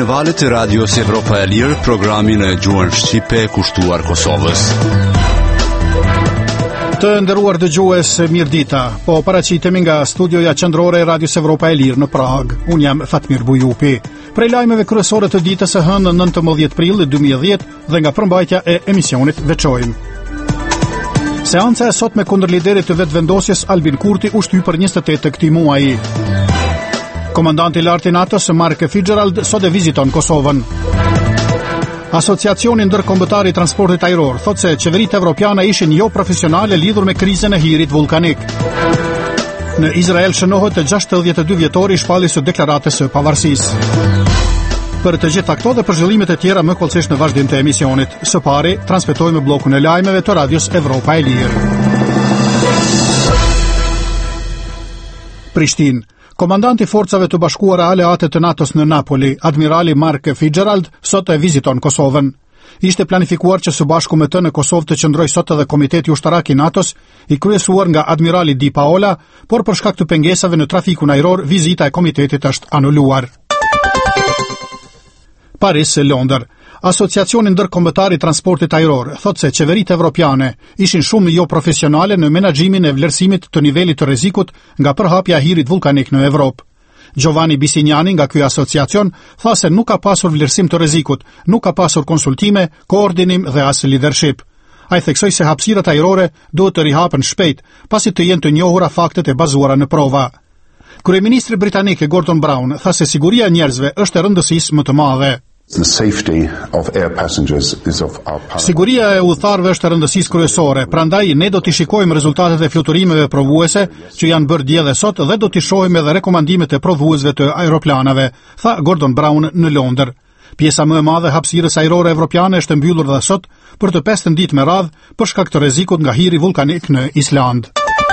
në valët e radios Evropa e Lirë, programin e gjuhën shqipe kushtuar Kosovës. Të nderuar dëgjues, mirëdita. Po paraqitemi nga studioja qendrore e Radios Evropa e Lirë në Prag. Unë jam Fatmir Bujupi. Prej lajmeve kryesore të ditës së hënë 19 prill 2010 dhe nga përmbajtja e emisionit veçojmë. Seanca e sotme kundër liderit të vetëvendosjes Albin Kurti u shty për 28 të këtij muaji. Komandanti i lartë i NATO-s Mark Fitzgerald sot e viziton Kosovën. Asociacioni ndërkombëtar i transportit ajror thotë se qeveritë evropiane ishin jo profesionale lidhur me krizën e hirit vulkanik. Në Izrael shënohet 62 vjetori i shpalljes së deklaratës së pavarësisë. Për të gjitha këto dhe për zhvillimet e tjera më kollësisht në vazhdim të emisionit. Së pari, transmetojmë bllokun e lajmeve të Radios Evropa e Lirë. Prishtinë. Komandanti i forcave të bashkuara aleate të NATO-s në Napoli, admirali Mark Fitzgerald, sot e viziton Kosovën. Ishte planifikuar që së bashku me të në Kosovë të qëndroj sot edhe Komiteti Ushtarak i NATO-s, i kryesuar nga admirali Di Paola, por për shkak të pengesave në trafikun ajror, vizita e komitetit është anuluar. Paris, Londër. Asociacioni ndërkombëtar i transportit ajror thotë se qeveritë evropiane ishin shumë jo profesionale në menaxhimin e vlerësimit të nivelit të rrezikut nga përhapja e hirit vulkanik në Evropë. Giovanni Bisignani nga ky asociacion tha se nuk ka pasur vlerësim të rrezikut, nuk ka pasur konsultime, koordinim dhe as leadership. Ai theksoi se hapësirat ajrore duhet të rihapen shpejt, pasi të jenë të njohura faktet e bazuara në prova. Kryeministri britanik Gordon Brown tha se siguria e njerëzve është e rëndësisë më të madhe. Siguria e udhëtarëve është e rëndësisë kryesore, prandaj ne do t'i shikojmë rezultatet e fluturimeve provuese që janë bërë dje dhe sot dhe do t'i shohim edhe rekomandimet e provuesve të aeroplanave, tha Gordon Brown në Londër. Pjesa më e madhe hapësirës ajrore evropiane është mbyllur dhe sot për të 5 ditë me radhë për shkak të rrezikut nga hiri vulkanik në Island.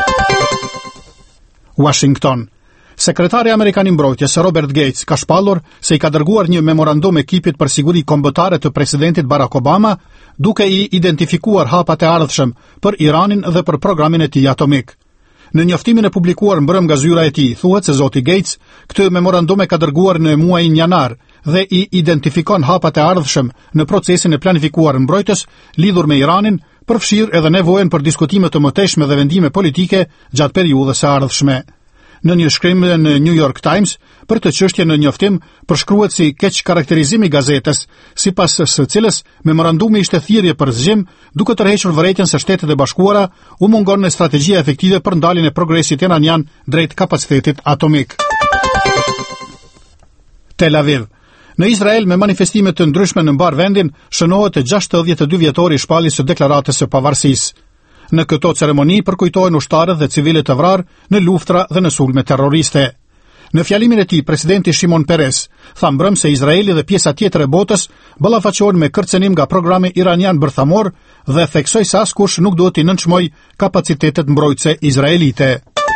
Washington. Sekretari Amerikan i Mbrojtjes Robert Gates ka shpallur se i ka dërguar një memorandum ekipit për siguri kombëtare të presidentit Barack Obama, duke i identifikuar hapat e ardhshëm për Iranin dhe për programin e tij atomik. Në njoftimin e publikuar mbrëm nga zyra e tij, thuhet se zoti Gates këtë memorandum e ka dërguar në muajin janar dhe i identifikon hapat e ardhshëm në procesin e planifikuar mbrojtjes lidhur me Iranin, përfshirë edhe nevojën për diskutime të mëtejshme dhe vendime politike gjatë periudhës së ardhshme. Në një shkrim në New York Times, për të çështje në njoftim, përshkruhet si keq karakterizim i gazetës, sipas së cilës memorandumi ishte thirrje për zgjim, duke tërhequr vërejtjen se Shtetet e Bashkuara u mungon në strategjia efektive për ndaljen e progresit iranian drejt kapacitetit atomik. Tel Aviv. Në Izrael, me manifestime të ndryshme në mbar vendin, shënohet 62 vjetori i shpalljes së deklaratës së pavarësisë. Në këto ceremoni përkujtohen ushtarët dhe civilët të vrarë në luftra dhe në sulme terroriste. Në fjalimin e tij, presidenti Shimon Peres tha mbrëm se Izraeli dhe pjesa tjetër e botës ballafaqohen me kërcënim nga programi iranian bërthamor dhe theksoi se askush nuk duhet t'i nënçmoj kapacitetet mbrojtëse izraelite.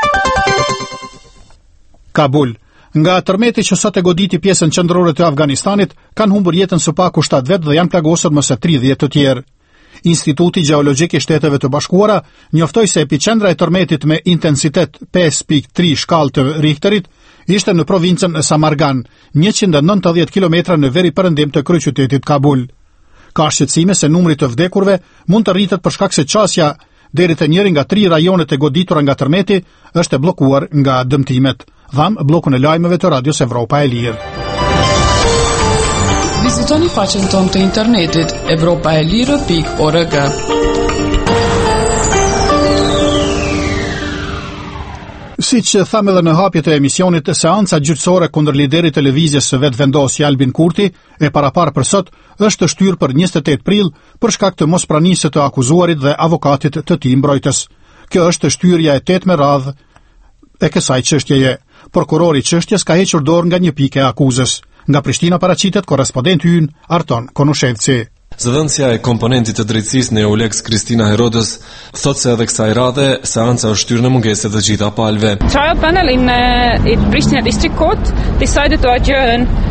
Kabul. Nga tërmeti që sot e goditi pjesën qendrore të Afganistanit, kanë humbur jetën së paku 7 vetë dhe janë plagosur më së 30 të tjerë. Instituti Gjeologjik i Shteteve të Bashkuara njoftoi se epiqendra e tërmetit me intensitet 5.3 shkallë të Richterit ishte në provincën Samargan, 190 km në veri perëndim të kryeqytetit Kabul. Ka shqetësime se numri të vdekurve mund të rritet për shkak se qasja deri te njëri nga 3 rajonet e goditura nga tërmeti është e bllokuar nga dëmtimet. Dham bllokun e lajmeve të Radios Evropa e Lirë. Vizitoni faqen tonë të internetit evropaelirë.org. Siç thamë edhe në hapjet e emisionit, seanca gjyqësore kundër liderit të lëvizjes së vetëvendosjes Albin Kurti e paraparë për sot është shtyrë për 28 prill për shkak të mospranisë të akuzuarit dhe avokatit të tij mbrojtës. Kjo është shtyrja e 8 me radhë e kësaj çështjeje. Prokurori i çështjes ka hequr dorë nga një pikë e akuzës. Nga Prishtina paraqitet korrespondenti ynë Arton Konushevci. Zëdhënësia e komponentit të drejtësisë në EULEX Kristina Herodës thotë se edhe kësaj radhe seanca është shtyrë në mungesë të gjitha palëve. Trial panel in Pristina District Court decided to adjourn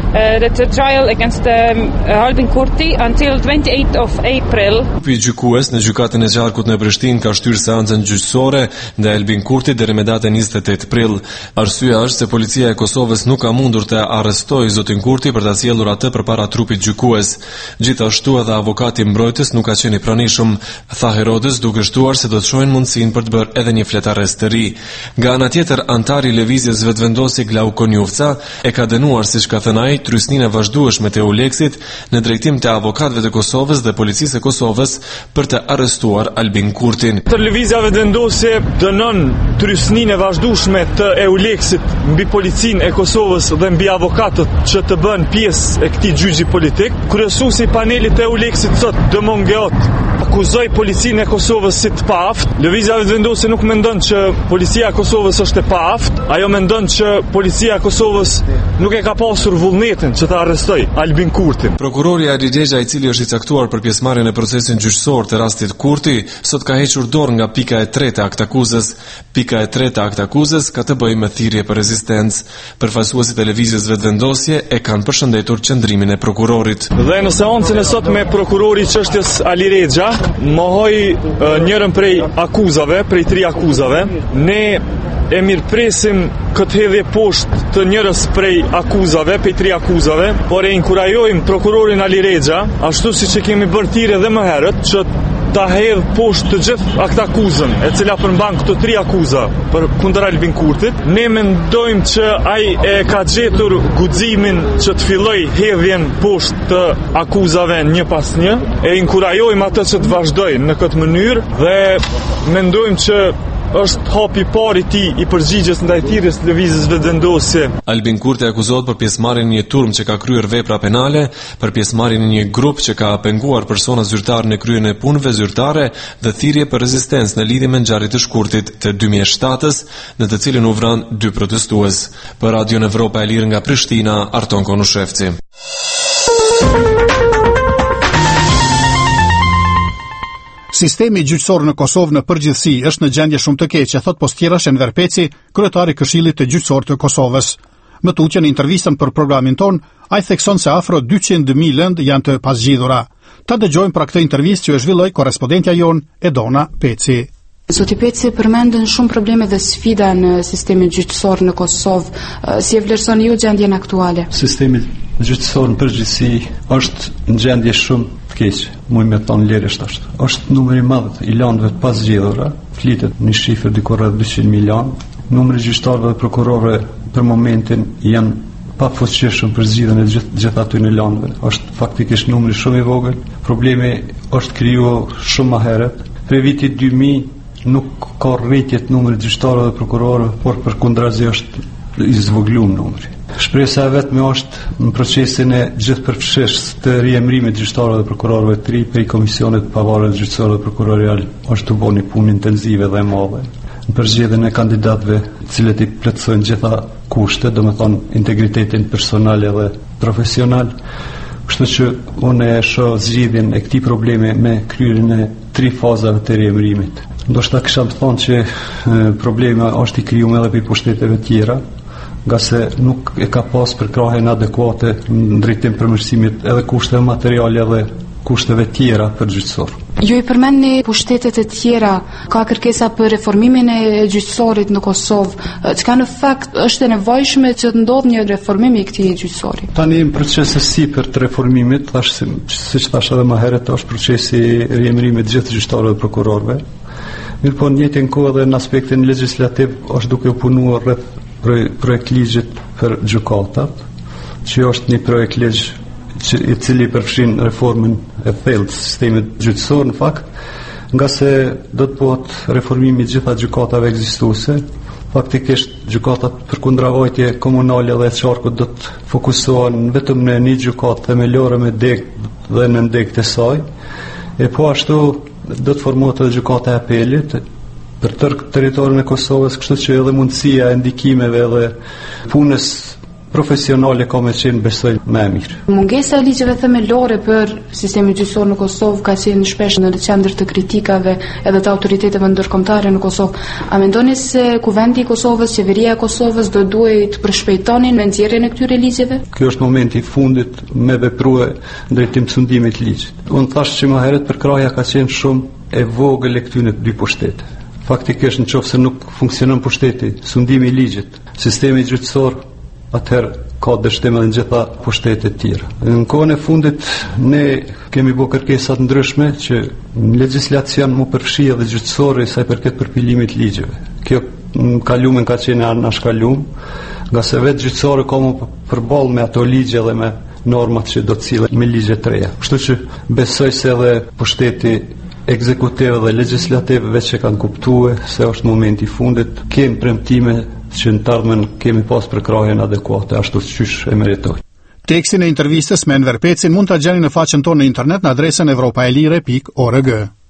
the trial against Albin Kurti until 28th of April. Gjykues në gjykatën e Qarkut në Prishtinë ka shtyrë seancën gjyqësore ndaj Albin Kurtit deri me datën 28 prill. Arsyeja është se policia e Kosovës nuk ka mundur të arrestojë zotin Kurti për ta sjellur atë përpara trupit gjykues. Gjithashtu edhe avokati i mbrojtës nuk ka qenë i pranishëm, tha Herodës, duke shtuar se do të shohin mundësinë për të bërë edhe një fletarrest të ri. Nga ana tjetër, antari i lëvizjes vetëvendosje Glauko Njufca e ka dënuar, siç ka thënë ai, trysninë e vazhdueshme të Euleksit në drejtim të avokatëve të Kosovës dhe policisë së Kosovës për të arrestuar Albin Kurtin. Lëvizja vetëvendosje dënon trysninë e vazhdueshme të Euleksit mbi policinë e Kosovës dhe mbi avokatët që të bëhen pjesë e këtij gjyqi politik. Kryesuesi i panelit të Euleksit sot, Dëmon Geot, akuzoi policinë e Kosovës si të paaftë. Lëvizja vetëvendosje nuk mendon që policia e Kosovës është e paaftë, ajo mendon që policia e Kosovës nuk e ka pasur vullnetin që ta arrestoj Albin Kurtin. Prokurori Ali Xhexha, i cili është i caktuar për pjesëmarrjen e procesit gjyqësor të rastit Kurti, sot ka hequr dorë nga pika e 3 e aktakuzës. Pika e 3 e aktakuzës ka të bëjë me thirrje për rezistencë. Përfaqësuesit e lëvizjes vetëvendosje e kanë përshëndetur qëndrimin e prokurorit. Dhe në seancën e sot me prokurori i çështjes Ali Xhexha, mohoi njërin prej akuzave, prej 3 akuzave. Ne e mirëpresim këtë hedhje poshtë të njërës prej akuzave, prej 3 akuzave, por e inkurajojmë prokurorin Ali Xhexha, ashtu si që kemi bërë thirrje edhe më herët, që ta hedh poshtë të gjithë akuzën, e cila përmban këto 3 akuza për kundër Albin Kurtit. Ne mendojmë që ai e ka gjetur guximin që të filloj hedhjen poshtë të akuzave një pas një, e inkurajojmë atë që të vazhdojnë në këtë mënyrë dhe mendojmë që është hapi i parë i tij i përgjigjes ndaj thirrjes lëvizjes vetëvendosje. Albin Kurti akuzohet për pjesëmarrjen në një turm që ka kryer vepra penale, për pjesëmarrjen në një grup që ka penguar persona zyrtar në kryen e punëve zyrtare dhe thirrje për rezistencë në lidhje me ngjarjet e shkurtit të 2007-s, në të cilin u vranë 2 protestues. Për Radion Evropa e Lirë nga Prishtina, Arton Konushevci. Sistemi gjyqësor në Kosovë në përgjithësi është në gjendje shumë të keqe, thot Postirash Enver Peci, kryetari i Këshillit të Gjyqësor të Kosovës. Më tutje në intervistën për programin ton, ai thekson se afro 200.000 lëndë janë të pasgjidhura. Ta dëgjojmë pra këtë intervistë që e zhvilloi korrespondentja jon Edona Peci. Zoti Peci, përmendën shumë probleme dhe sfida në sistemin gjyqësor në Kosovë. Si e vlerësoni ju gjendjen aktuale? Sistemi gjyqësor në përgjithësi është në gjendje shumë të keqe, muj me thonë lirisht është. Është numri i madh i lëndëve të pasgjidhura, flitet një shifër diku rreth 200.000 lëndë. Numri i gjyqtarëve dhe prokurorëve për momentin janë pa fuqishëm për zgjidhjen e gjithë aty në lëndëve. Është faktikisht numri shumë i vogël. Problemi është krijuar shumë më herët. Për vitin 2000 nuk ka rritje të numrit gjyqtarëve dhe prokurorëve, por përkundrazi është i zvogëluar numri. Shpresa e vetme është në procesin e gjithëpërfshirës të riemrimit gjyqtarëve dhe prokurorëve të ri për komisionet pavarur të gjyqtarëve dhe prokurorial është të bëni punë intensive dhe e madhe në përzgjedhjen e kandidatëve, të cilët i plotësojnë gjitha kushtet, domethënë integritetin personal dhe profesional. Kështu që unë e shoh zgjidhjen e këtij problemi me kryerjen e 3 fazave të riemrimit. Ndoshta kisha të thonë që problemi është i krijuar edhe për pushteteve tjera, nga se nuk e ka pas përkrahjen adekuate në drejtim përmirësimit edhe kushteve materiale dhe kushteve tjera për gjyqësor. Ju i përmendni pushtetet e tjera, ka kërkesa për reformimin e gjyqësorit në Kosovë. Çka në fakt është e nevojshme që të ndodhë një reformim i këtij gjyqësori? Tani në proces e sipër të reformimit, siç thash edhe më herët, është procesi i riemrimit të gjithë gjyqtarëve dhe prokurorëve. Mirë po në njëjtën kohë edhe në aspektin legjislativ është duke u punuar rreth projekt ligjit për gjykatat, që është një projekt ligj i cili përfshin reformën e thellë të sistemit gjyqësor në fakt, nga se do të bëhet reformimi i gjitha gjykatave ekzistuese. Faktikisht gjykatat për kundravojtje komunale dhe të qarkut do të fokusohen vetëm në një gjykatë themelore me degë dhe në ndegët e saj. E po ashtu do të formohet edhe gjykata e apelit për tërë territorin e Kosovës, kështu që edhe mundësia e ndikimeve dhe punës profesionale ka me qenë besoj më e mirë. Mungesa e ligjeve themelore për sistemin gjyqësor në Kosovë ka qenë shpesh në qendër të kritikave edhe të autoriteteve ndërkombëtare në Kosovë. A mendoni se Kuvendi i Kosovës, qeveria e Kosovës do duhet të përshpejtonin me nxjerrjen e këtyre ligjeve? Ky është momenti i fundit me veprue drejtim të sundimit të ligjit. Unë thash që më herët përkraja ka qenë shumë e vogël e këtyre dy pushteteve. Faktikisht nëse nuk funksionon pushteti, sundimi i ligjit, sistemi gjyqësor, atëherë ka dështim edhe në gjitha pushtetet tjera. Në kohën e fundit ne kemi bërë kërkesa të ndryshme që në legjislacion mu përfshi edhe gjyqësori sa i përket përpilimit ligjeve. Kjo në kalumin ka qenë anashkalum, nga se vetë gjyqësori ka mu përballë me ato ligje dhe me normat që do të cilën me ligje të reja. Kështu që besoj se edhe pushteti ekzekutive dhe legislative veç që kanë kuptue se është momenti i fundit, kemi premtime që në të ardhmen kemi pas përkrajen adekuate ashtu siç e meritoj. Tekstin e intervistës me Enver Pecin mund ta gjeni në faqen tonë në internet në adresën europaelire.org.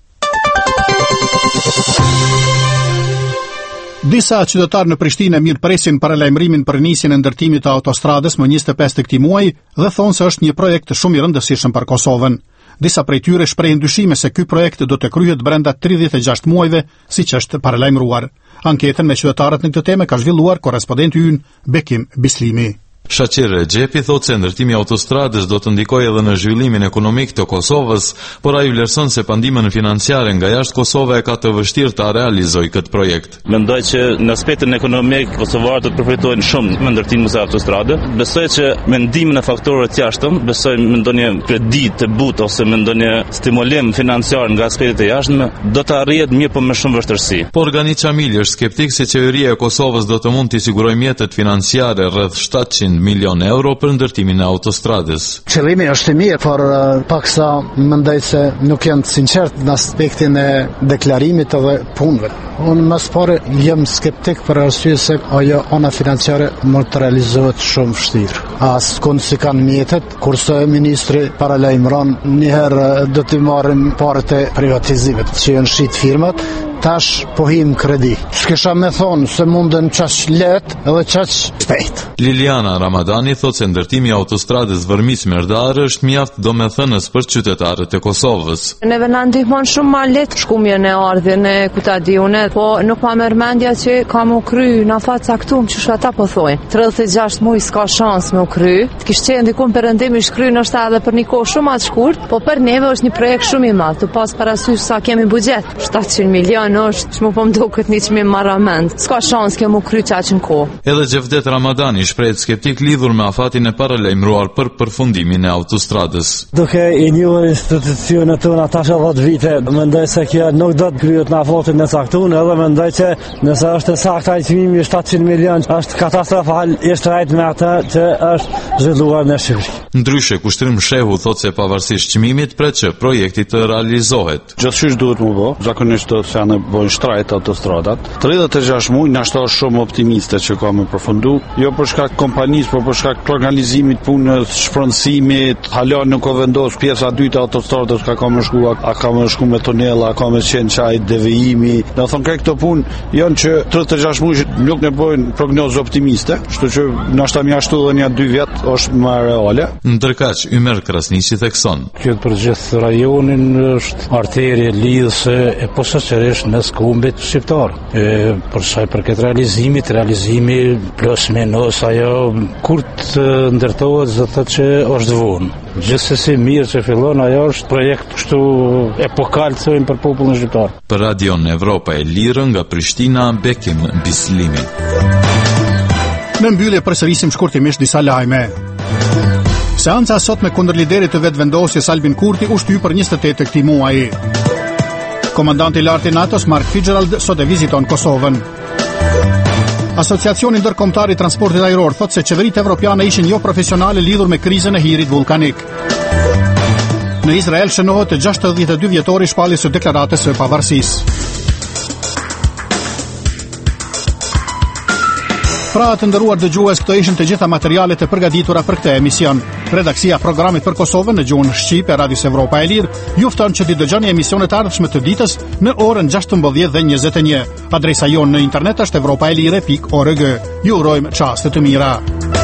Disa qytetarë në Prishtinë mirëpresin paralajmërimin për nisjen e ndërtimit të autostradës më 25 të këtij muaji dhe thonë se është një projekt shumë i rëndësishëm për Kosovën. Disa prej tyre shprehin dyshime se ky projekt do të kryhet brenda 36 muajve, siç është paralajmëruar. Anketën me qytetarët në këtë temë ka zhvilluar korrespondenti ynë Bekim Bislimi. Shaqir Xhepi thotë se ndërtimi i autostradës do të ndikojë edhe në zhvillimin ekonomik të Kosovës, por ai vlerëson se pandimën financiare nga jashtë Kosova e ka të vështirë ta realizojë këtë projekt. Mendoj që në aspektin ekonomik kosovarët do të përfitojnë shumë me ndërtimin e autostradës. Besoj që me ndihmën e faktorëve të jashtëm, besoj me ndonjë kredi të butë ose me ndonjë stimulim financiar nga aspektet e jashtëm, do të arrihet mirë por me shumë vështirësi. Por Gani Çamili është skeptik se qeveria e Kosovës do të mund të sigurojë mjetet financiare rreth 700 milion euro për ndërtimin e autostradës. Qëllimi është i mirë, por paksa mendoj se nuk janë të sinqert në aspektin e deklarimit edhe punëve. Unë më së pari jam skeptik për arsye se ajo ana financiare mund të realizohet shumë vështirë. As kënd si kanë mjetet, kurse ministri paralajmëron njëherë do të marrim parët e privatizimit që janë shit firmat, tash po him kredi. S'kisha me thonë se mundën qaq let edhe qaq shpejt. Liliana Ramadani thotë se ndërtimi i autostradës Vërmis-Merdar është mjaft domethënës për qytetarët e Kosovës. Neve na ndihmon shumë më lehtë shkumjen e ardhjën e kutadiune, po nuk ma merr mendja që kam u kry në fat caktuar që ata po thojnë. 36 muaj s'ka shans me u kry. Të kishte qenë diku perëndimi shkry ndoshta edhe për një kohë shumë të shkurt, po për neve është një projekt shumë i madh. Të pas parasysh sa kemi buxhet, 700 milion është, që më po mduket një çmim marrament. S'ka shans kemu kry çaq në kohë. Edhe Xhevdet Ramadani shprehet skeptik lidhur me afatin e paralajmëruar për përfundimin e autostradës. Duke i njohur institucionet tona tash 10 vite, mendoj se kjo nuk do të kryhet në afatin e caktuar, edhe mendoj që nëse është saktë ai çmimi 700 milion, është katastrofal i shtrejt me atë që është zhvilluar në Shqipëri. Ndryshe, Kushtrim Shehu thotë se pavarësisht çmimit pret që projekti të realizohet. Gjithçka duhet më bë, zakonisht do të janë bojnë shtrajt autostradat. 36 muaj na është shumë optimiste që ka me përfundu, jo për shkak kompanisë, por për shkak të organizimit punës, shpronësimit, hala nuk ka vendos pjesa e dytë e autostradës ka më shku, a ka më shku me tunela, ka më qenë çaj devijimi. Do thonë këto punë janë që 36 muaj nuk ne bojnë prognozë optimiste, kështu që na është mjaftu edhe një 2 vjet është më reale. Ndërkaq Ymer Krasniqi thekson. Kjo për gjithë rajonin është arterie lidhëse e posaçërisht mes kombit shqiptar. Për sa i përket realizimi plus minus ajo kur të ndërtohet do të thotë që është vonë. Gjithsesi mirë që fillon, ajo është projekt kështu epokal thojnë për popullin shqiptar. Për Radion Evropa e Lirë nga Prishtina, Bekim Bislimi. Në mbyllje përsërisim shkurtimisht disa lajme. Seanca sot me kundër liderit të vetëvendosjes Albin Kurti u shtyp për 28 të këtij muaji. Komandanti i lartë i NATO-s Mark Fitzgerald sot e viziton Kosovën. Asociacioni ndërkombëtar i transportit ajror thotë se qeveritë evropiane ishin jo profesionale lidhur me krizën e hirit vulkanik. Në Izrael shënohet 62 vjetori shpalljes së deklaratës së pavarësisë. Pra të nderuar dëgjues, këto ishin të gjitha materialet e përgatitura për këtë emision. Redaksia e programit për Kosovën në gjuhën shqipe e Radios Evropa e Lirë ju fton që t'i dëgjoni emisionet e ardhshme të ditës në orën 16:21. Adresa jonë në internet është europaelire.org. Ju urojmë çaste të mira.